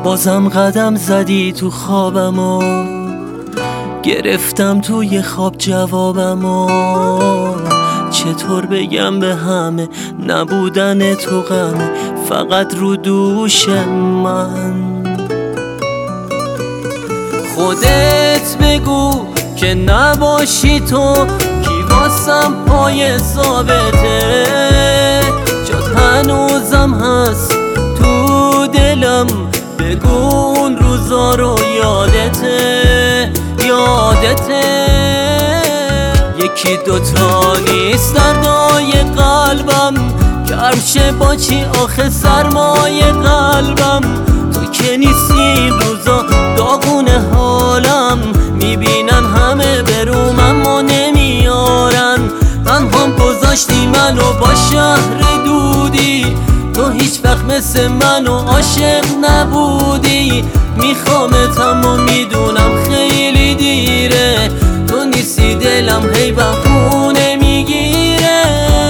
بازم قدم زدی تو خوابمو، گرفتم توی خواب جوابمو. چطور بگم به همه نبودن تو غمه فقط رو دوش من. خودت بگو که نباشی تو کی واسم پای ثابته، جات هنوزم هست تو دلم. بگو اون روزا رو یادته. یکی دوتا نیست دردای قلبم، گرم شه با چی آخه سرمای قلبم. تو که نیستی این روزا داغونه حالم، میبینن همه بروم اما نمیارن. تنهام گذاشتی منو با شهر دودی، تو هیچ وقت مثل منو عاشق نبودی. میخوامت اما میدونم خیلی دیره، تو نیستی دلم هی بهونه میگیره.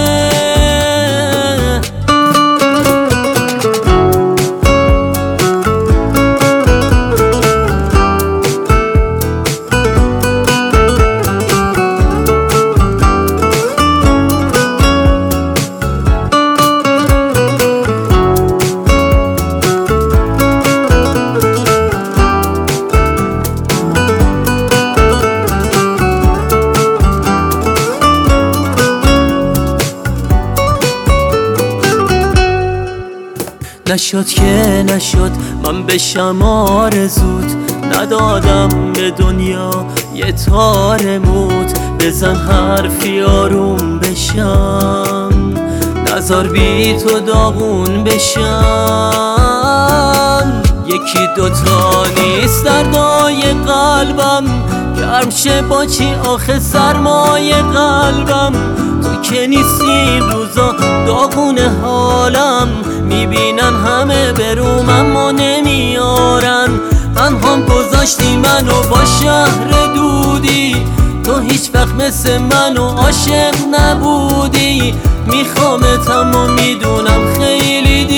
نشد که نشد من بشم آرزوت، ندادم به دنیا یه تار موت. بزن حرفی آروم بشم، نذار بی تو داغون بشم. یکی دوتا نیست دردای قلبم، گرم شه با چی آخه سرمای قلبم. تو که نیستی این روزا داغون حالم، میبینن همه بروم اما نمیارن. تنهام گذاشتی منو با شهر دودی، تو هیچ وقت مثل منو عاشق نبودی. میخوامت اما میدونم خیلی